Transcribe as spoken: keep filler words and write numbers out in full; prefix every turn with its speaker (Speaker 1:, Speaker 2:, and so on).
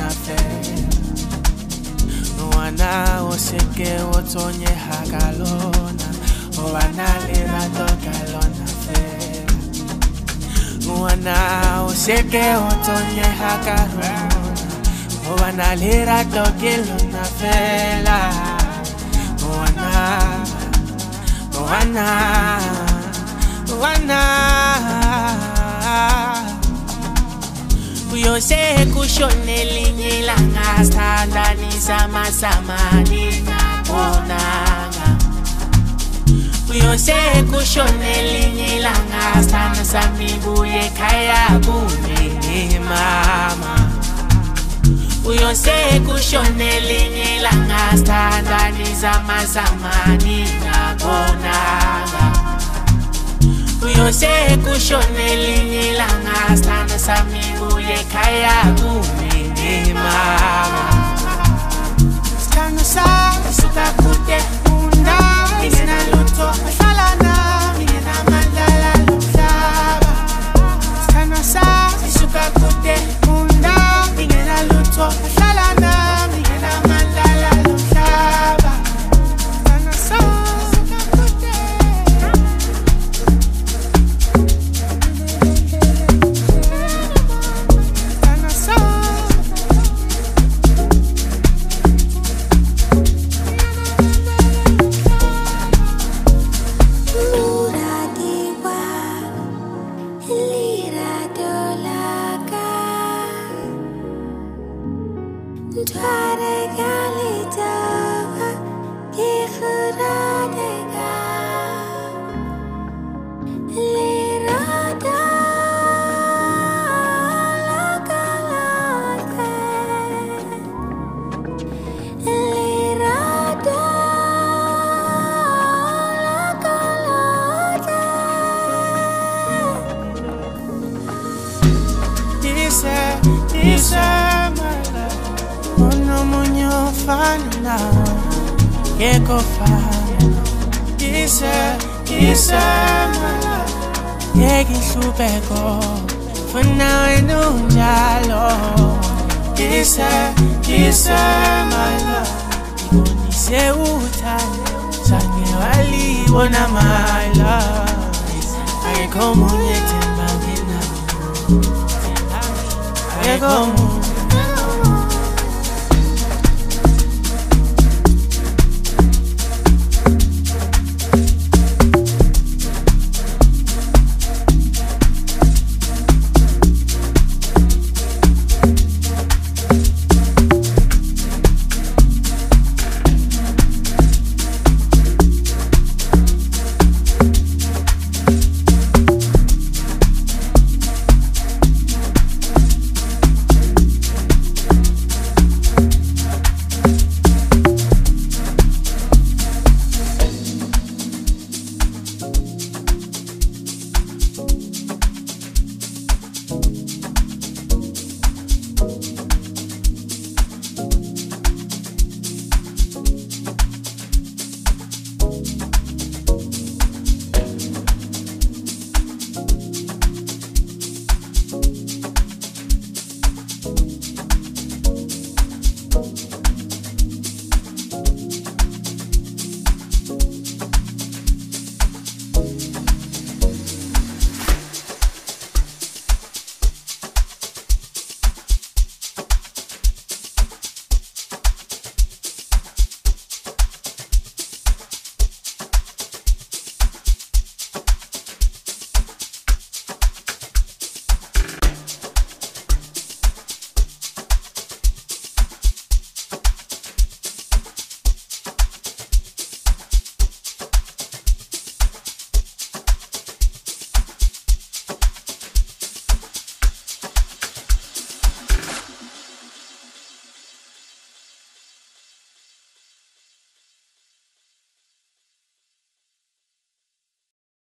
Speaker 1: lona fela Wana oseke otonye hakalona Wana lerato kalona fela Wana oseke otonye hakalona Wana lerato kalona fela Wana Wana Wana Uyose kushone linye langa standa ni sama sama ni naponanga Uyose kushone linye langa standa sami buye kaya bunye mama Uyose kushone linye langa standa ni sama sama ni naponanga Uyose kushone linye langa standa sami buye kaya kumini mama Standa sa suka kute munda Minena luto masala na Minena mandala lutaba Standa sa suka kute munda Minena luto masala na Minena mandala lutaba Standa sa suka kute Dice mala, ono munyo fana, yeko fana. Dice, dice mala, yeki supeko, fana wenu jalo. Dice, dice mala, igoni se utane, sange wali wana mala. Ay como nyete mbangena. Como